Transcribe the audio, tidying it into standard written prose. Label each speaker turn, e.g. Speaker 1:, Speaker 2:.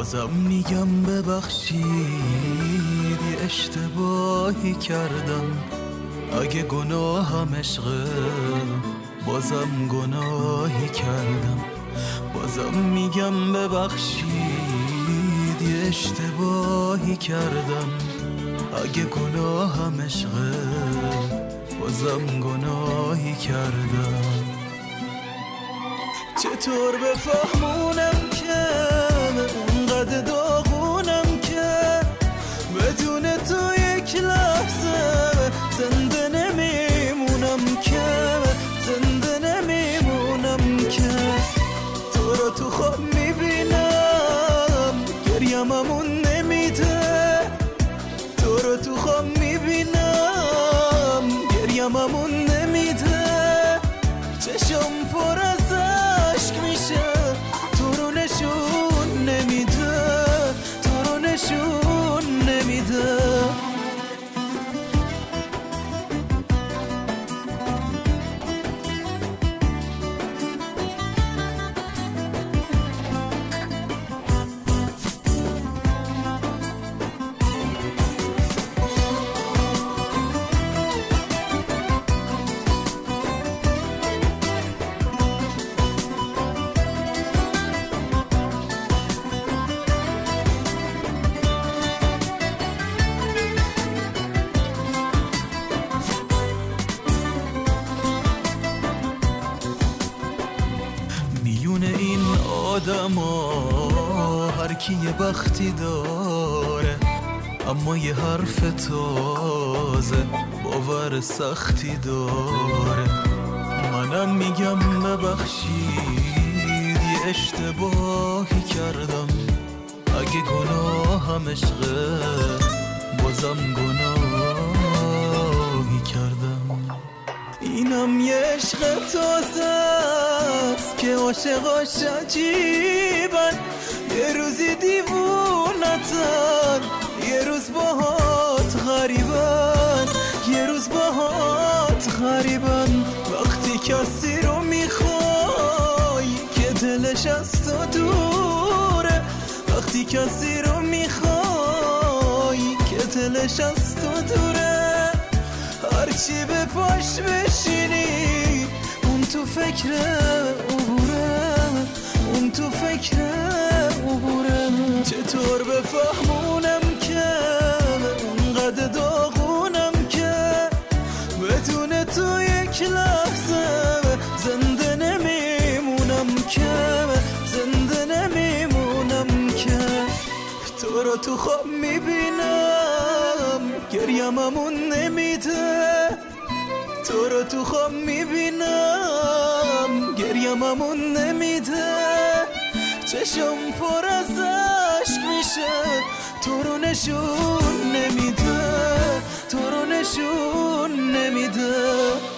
Speaker 1: بازم میگم ببخشید یه اشتباهی کردم، اگه گناهم عشقه بازم گناهی کردم. بازم میگم ببخشید یه اشتباهی کردم، اگه گناهم عشقه بازم گناهی کردم. چطور بفهمونم که اونقدر داغونم که بدون تو یک لحظه زنده نمیمونم، که زنده نمیمونم، که تو رو تو خواب میبینم گریممون نمیده، تو رو تو خواب میبینم گریممون نمیده، چشم پر از عشق میشه تو رو نشون نمیده، تو رو نشون نمیده. میون این آدم ها هر کی یه بختی داره، اما یه حرف تازه باور سختی داره. منم میگم ببخشید یه اشتباهی کردم، اگه گناهم عشقه بازم گناهی کردم. اینم یه عشق تازه است که عاشقاش عجیبن، یه روزی دیوونتن یه روز باهات غریبن، یه روز باهات غریبن. وقتی کسی رو میخوای که دلش از تو دوره، وقتی کسی رو میخوای که دلش از تو دوره، هرچی به پاش بشینی اون تو فکر عبوره، اون تو فکر عبوره. چطور بفهمونم که اونقدر داغونم که بدون تو یک لحظه زنده نمیمونم، که زنده نمیمونم، که تو رو تو خواب میبینم گریممون نمیده، تو رو تو خواب میبینم گریممون نمیده، چشم پر از عشق میشه تو رو نشون نمیده، تو رو نشون نمیده.